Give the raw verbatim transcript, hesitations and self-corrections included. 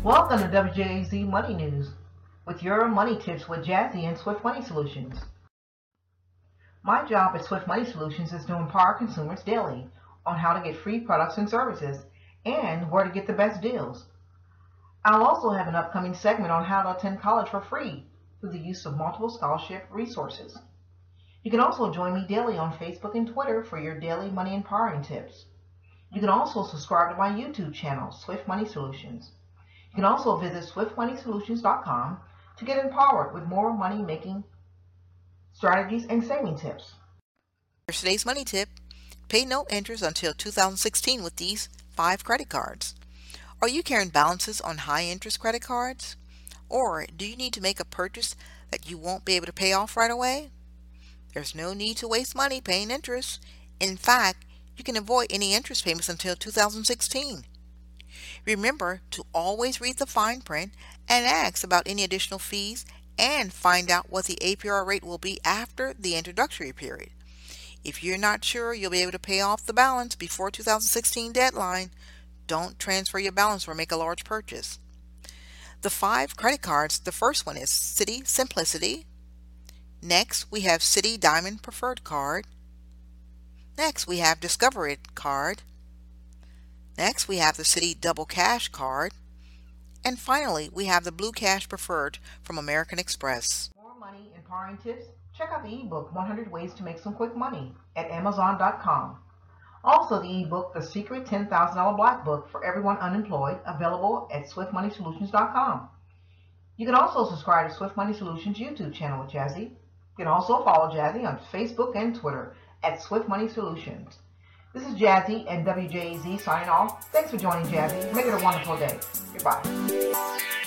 Welcome to W J A Z Money News with your money tips with Jazzy and Swift Money Solutions. My job at Swift Money Solutions is to empower consumers daily on how to get free products and services and where to get the best deals. I'll also have an upcoming segment on how to attend college for free through the use of multiple scholarship resources. You can also join me daily on Facebook and Twitter for your daily money empowering tips. You can also subscribe to my YouTube channel, Swift Money Solutions. You can also visit swift money solutions dot com to get empowered with more money-making strategies and saving tips. Here's today's money tip. Pay no interest until two thousand sixteen with these five credit cards. Are you carrying balances on high-interest credit cards? Or do you need to make a purchase that you won't be able to pay off right away? There's no need to waste money paying interest. In fact, you can avoid any interest payments until two thousand sixteen. Remember to always read the fine print and ask about any additional fees and find out what the A P R rate will be after the introductory period. If you're not sure you'll be able to pay off the balance before two thousand sixteen deadline, don't transfer your balance or make a large purchase. The five credit cards, the first one is Citi Simplicity. Next, we have Citi Diamond Preferred Card. Next, we have Discover Card. Next, we have the Citi Double Cash Card. And finally, we have the Blue Cash Preferred from American Express. For more money empowering tips, check out the ebook one hundred Ways to Make Some Quick Money at amazon dot com. Also the ebook The Secret ten thousand dollar Black Book for Everyone Unemployed, available at swift money solutions dot com. You can also subscribe to Swift Money Solutions YouTube channel with Jazzy. You can also follow Jazzy on Facebook and Twitter at Swift Money Solutions. This is Jazzy and W J A Z signing off. Thanks for joining Jazzy. Make it a wonderful day. Goodbye.